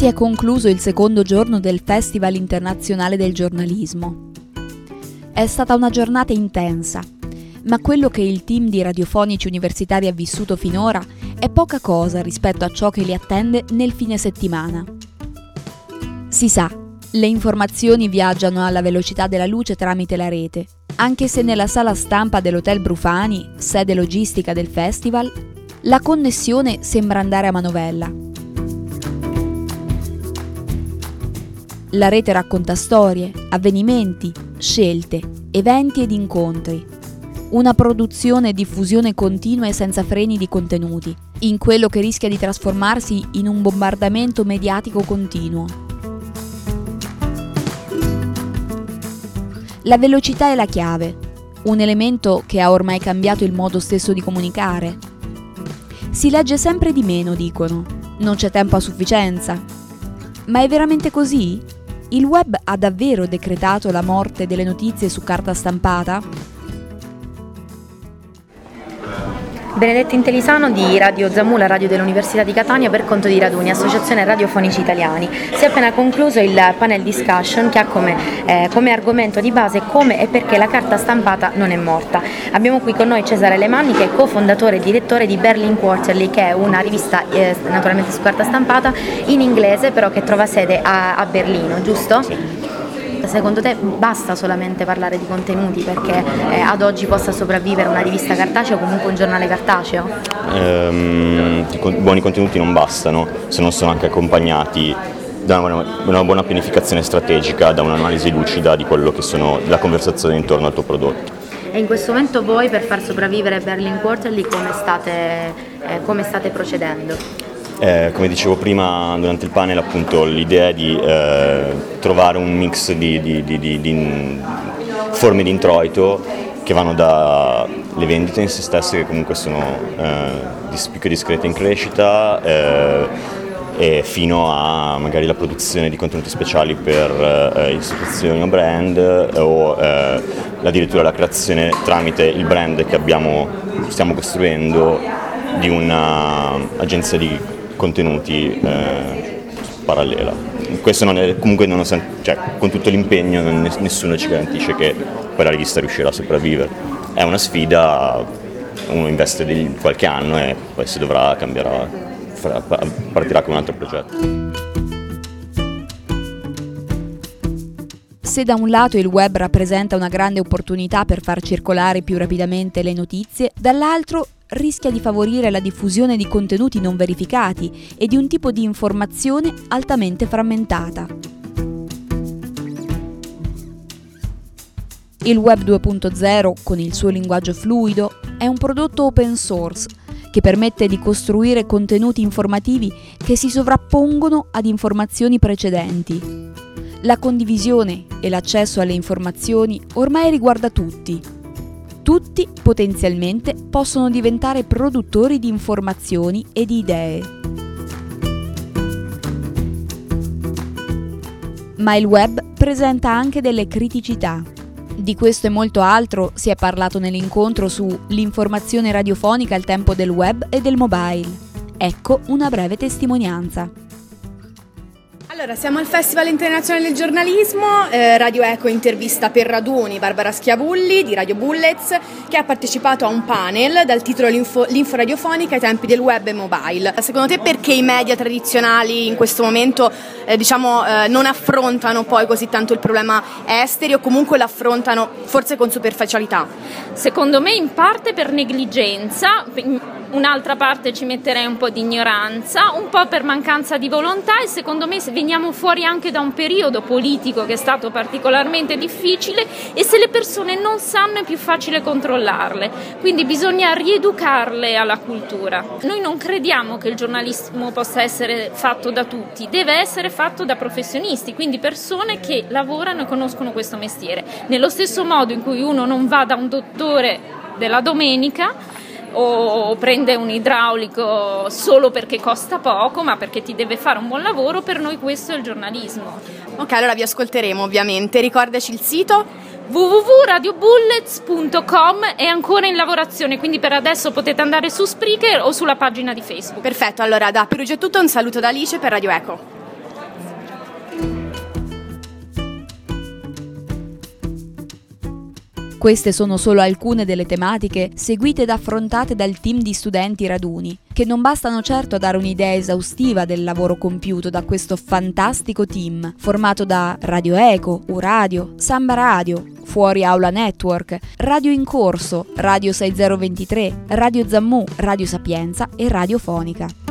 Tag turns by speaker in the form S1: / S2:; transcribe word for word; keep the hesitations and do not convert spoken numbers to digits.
S1: si è concluso il secondo giorno del Festival Internazionale del Giornalismo. È stata una giornata intensa, ma quello che il team di radiofonici universitari ha vissuto finora è poca cosa rispetto a ciò che li attende nel fine settimana. Si sa, le informazioni viaggiano alla velocità della luce tramite la rete, anche se nella sala stampa dell'Hotel Brufani, sede logistica del festival, la connessione sembra andare a manovella. La rete racconta storie, avvenimenti, scelte, eventi ed incontri. Una produzione e diffusione continua e senza freni di contenuti, in quello che rischia di trasformarsi in un bombardamento mediatico continuo. La velocità è la chiave, un elemento che ha ormai cambiato il modo stesso di comunicare. Si legge sempre di meno, dicono, non c'è tempo a sufficienza. Ma è veramente così? Il web ha davvero decretato la morte delle notizie su carta stampata?
S2: Benedetta Intelisano di Radio Zamula, radio dell'Università di Catania, per conto di Raduni, Associazione Radiofonici Italiani. Si è appena concluso il panel discussion che ha come, eh, come argomento di base come e perché la carta stampata non è morta. Abbiamo qui con noi Cesare Lemanni, che è cofondatore e direttore di Berlin Quarterly, che è una rivista eh, naturalmente su carta stampata in inglese, però che trova sede a, a Berlino, giusto? Sì. Secondo te basta solamente parlare di contenuti perché eh, ad oggi possa sopravvivere una rivista cartacea o comunque un giornale cartaceo?
S3: Ehm, i buoni contenuti non bastano se non sono anche accompagnati da una, una buona pianificazione strategica, da un'analisi lucida di quello che sono la conversazione intorno al tuo prodotto.
S2: E in questo momento voi, per far sopravvivere Berlin Quarterly, come state, eh, come state procedendo?
S3: Eh, come dicevo prima durante il panel, appunto, l'idea è di eh, trovare un mix di, di, di, di, di forme di introito che vanno dalle vendite in se stesse, che comunque sono eh, più che discrete in crescita, eh, e fino a magari la produzione di contenuti speciali per eh, istituzioni o brand, o eh, addirittura la creazione tramite il brand che abbiamo, stiamo costruendo, di un'agenzia di contenuti eh, parallela. Questo non è, comunque non è, cioè, con tutto l'impegno non, nessuno ci garantisce che quella rivista riuscirà a sopravvivere. È una sfida, uno investe di qualche anno e poi si dovrà cambiare, partirà con un altro progetto.
S1: Se da un lato il web rappresenta una grande opportunità per far circolare più rapidamente le notizie, dall'altro rischia di favorire la diffusione di contenuti non verificati e di un tipo di informazione altamente frammentata. Il Web due punto zero, con il suo linguaggio fluido, è un prodotto open source che permette di costruire contenuti informativi che si sovrappongono ad informazioni precedenti. La condivisione e l'accesso alle informazioni ormai riguarda tutti. Tutti potenzialmente possono diventare produttori di informazioni e di idee. Ma il web presenta anche delle criticità. Di questo e molto altro si è parlato nell'incontro su l'informazione radiofonica al tempo del web e del mobile. Ecco una breve testimonianza.
S4: Allora, siamo al Festival Internazionale del Giornalismo, eh, Radio Eco intervista per Raduni Barbara Schiavulli di Radio Bullets, che ha partecipato a un panel dal titolo L'info, L'info radiofonica ai tempi del web e mobile. Secondo te perché i media tradizionali in questo momento eh, diciamo, eh, non affrontano poi così tanto il problema esteri, o comunque lo affrontano forse con superficialità?
S5: Secondo me in parte per negligenza, un'altra parte ci metterei un po' di ignoranza, un po' per mancanza di volontà, e secondo me se veniamo fuori anche da un periodo politico che è stato particolarmente difficile, e se le persone non sanno è più facile controllarle, quindi bisogna rieducarle alla cultura. Noi non crediamo che il giornalismo possa essere fatto da tutti, deve essere fatto da professionisti, quindi persone che lavorano e conoscono questo mestiere. Nello stesso modo in cui uno non va da un dottore della domenica o prende un idraulico solo perché costa poco, ma perché ti deve fare un buon lavoro, per noi questo è il giornalismo.
S4: Ok, allora vi ascolteremo ovviamente. Ricordaci il sito
S5: w w w punto radio bullets punto com, è ancora in lavorazione, quindi per adesso potete andare su Spreaker o sulla pagina di Facebook.
S4: Perfetto, allora da Perugia è tutto, un saluto da Alice per Radio Eco.
S1: Queste sono solo alcune delle tematiche seguite ed affrontate dal team di studenti raduni, che non bastano certo a dare un'idea esaustiva del lavoro compiuto da questo fantastico team, formato da Radio Eco, U-Radio, Samba Radio, Fuori Aula Network, Radio in Corso, Radio sei zero due tre, Radio Zammu, Radio Sapienza e Radio Fonica.